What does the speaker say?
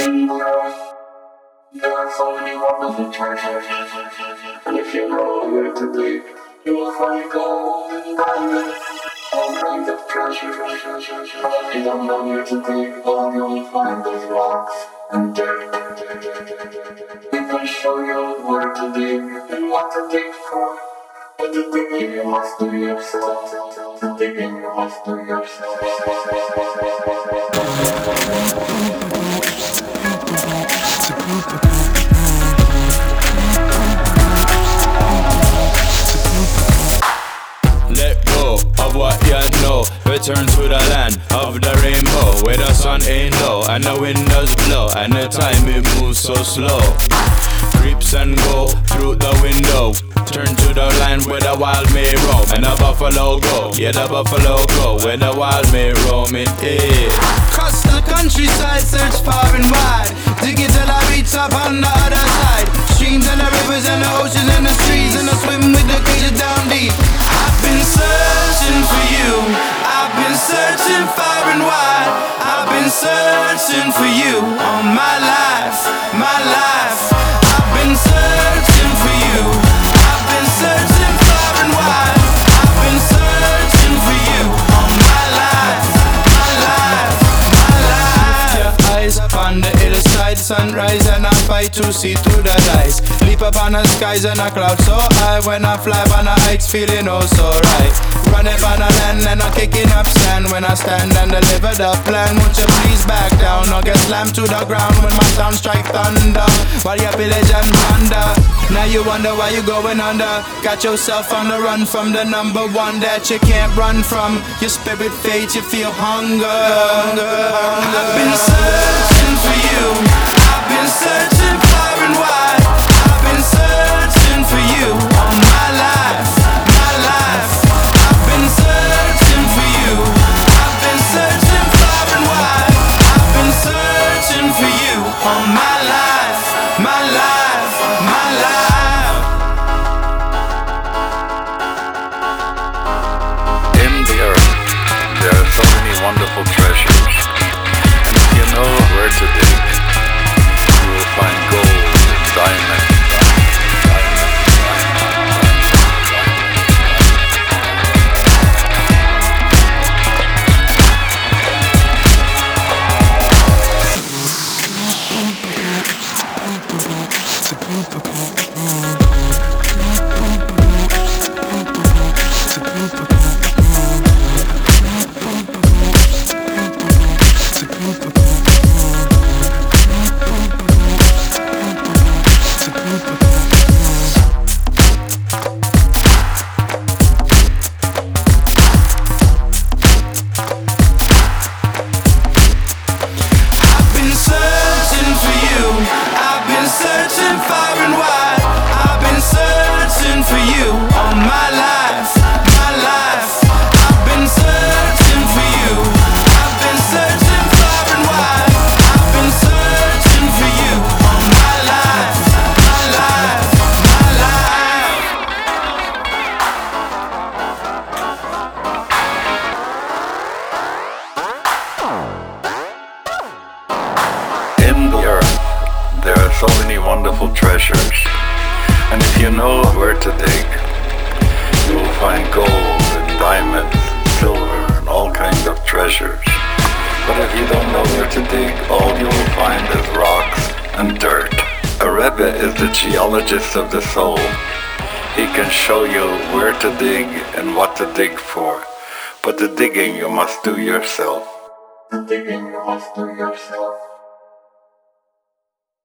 In the earth, there are so many wonderful treasures, and if you know where to dig, you will find gold and diamonds, all kinds of treasures. But if you don't know where to dig, all you will find is rocks and dirt. We can show you where to dig and what to dig for. But the digging you must do yourself. The digging you must do yourself. Let go of what you know. Return to the land of the rainbow, where the sun ain't low and the wind does blow, and the time it moves so slow. Creeps and go through the window. Turn to the land where the wild may roam, and the buffalo go. Yeah, the buffalo go where the wild may roam. It is. Cross the countryside, search far and wide. Dig it till I reach up on the other side. Streams and the rivers and the oceans and the streets, and I swim with the creatures down deep. I've been searching for you. I've been searching far and wide. I've been searching for you all my life, my life. I've been searching for you. I've been searching far and wide. I've been searching for you all my life, my life, my life. Lift your eyes upon the hillside, sunrise, and I fight to see through the lies. Leap up on the skies and a cloud so high. When I fly on the heights, feeling oh so right. Running on the land and I'm kicking up sand. When I stand and deliver the plan, won't you please back down or get slammed to the ground when my sound strike thunder while you pillage and plunder. Now you wonder why you going under. Got yourself on the run from the number one that you can't run from. Your spirit fades, you feel hunger. I've been searching for you. I've been searching far and wide. I've been searching for you all my life, my life. I've been searching for you. I've been searching far and wide. I've been searching for you all my life, my life, my life. In the earth, there are so many wonderful treasures, and if you know where to dig, you will find gold and diamonds. So many wonderful treasures, and if you know where to dig, you will find gold and diamonds, silver, and all kinds of treasures. But if you don't know where to dig, all you will find is rocks and dirt. A Rebbe is the geologist of the soul. He can show you where to dig and what to dig for, but the digging you must do yourself. The digging you must do yourself.